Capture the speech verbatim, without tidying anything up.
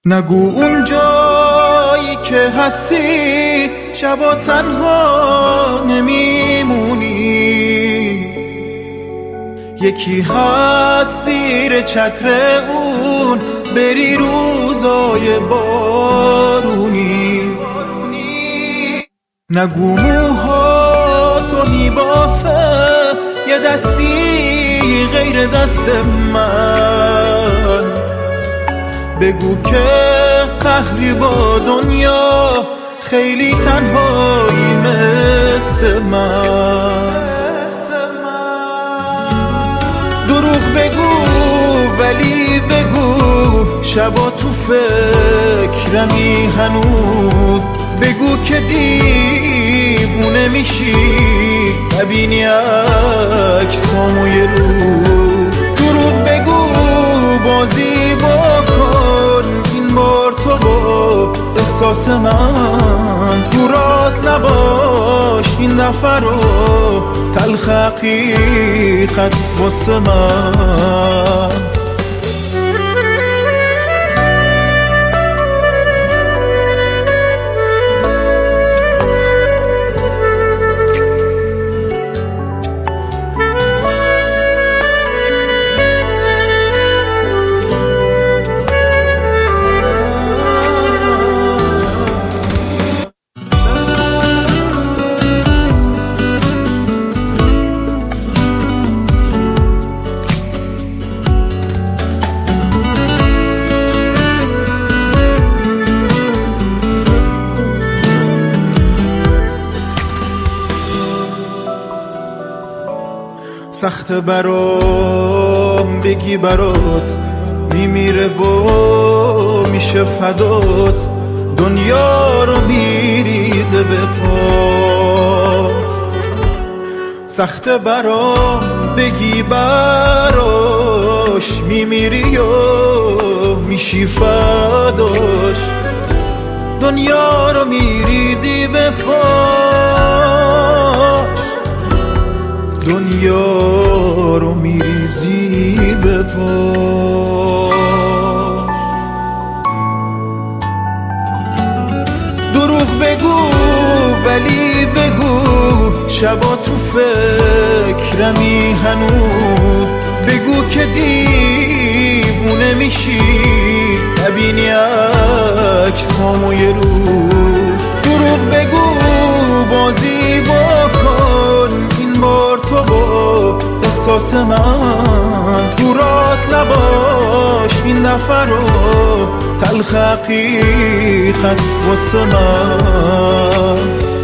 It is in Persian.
نگو اون جایی که هستی شبا تنها نمیمونی، یکی هست زیر چتر اون بری روزای بارونی. نگو موها تو میبافه یه دستی غیر دست من، بگو که قهری با دنیا خیلی تنهایی مثل من. دروغ بگو ولی بگو شبا تو فکرمی هنوز، بگو که دیوونه میشی نبینی عکسامو یه روز. دروغ بگو بازی بکن این بار تو با احساس من، تو راست نباش این دفعه رو تلخ حقیقت واسه من. سخت برام بگی برات میمیره و میشه فدات، دنیا رو میریزه به پات. سخت برام بگی براش میمیری و میشی فداش، دنیا رو میریزی به پاش، دنیا رو میریزی به پاش. دروغ بگو ولی بگو شبا تو فکرمی هنوز، بگو که دیوونه میشی نبینی عکسامو یه روز. دروغ بگو بازی بکن این بار تو با احساس من، تو راست نباش این دفعه رو تلخ حقیقت واسه من.